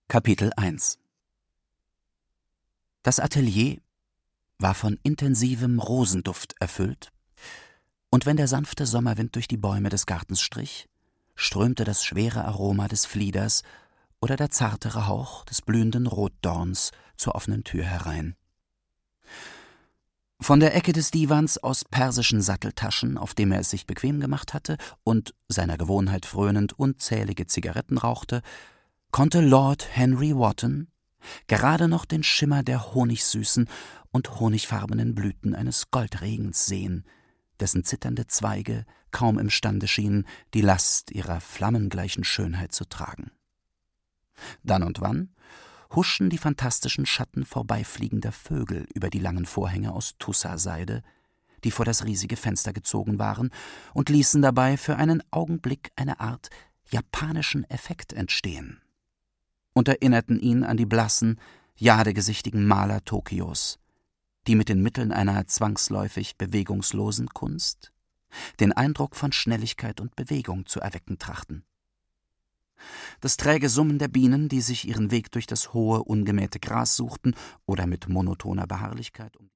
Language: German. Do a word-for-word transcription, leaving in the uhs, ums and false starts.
Kapitel eins. Das Atelier war von intensivem Rosenduft erfüllt, und wenn der sanfte Sommerwind durch die Bäume des Gartens strich, strömte das schwere Aroma des Flieders oder der zartere Hauch des blühenden Rotdorns zur offenen Tür herein. Von der Ecke des Divans aus persischen Satteltaschen, auf dem er es sich bequem gemacht hatte und, seiner Gewohnheit frönend, unzählige Zigaretten rauchte, konnte Lord Henry Wotton gerade noch den Schimmer der honigsüßen und honigfarbenen Blüten eines Goldregens sehen, dessen zitternde Zweige kaum imstande schienen, die Last ihrer flammengleichen Schönheit zu tragen. Dann und wann huschen die fantastischen Schatten vorbeifliegender Vögel über die langen Vorhänge aus Tussaseide, die vor das riesige Fenster gezogen waren, und ließen dabei für einen Augenblick eine Art japanischen Effekt entstehen und erinnerten ihn an die blassen, jadegesichtigen Maler Tokios, die mit den Mitteln einer zwangsläufig bewegungslosen Kunst den Eindruck von Schnelligkeit und Bewegung zu erwecken trachten. Das träge Summen der Bienen, die sich ihren Weg durch das hohe, ungemähte Gras suchten oder mit monotoner Beharrlichkeit um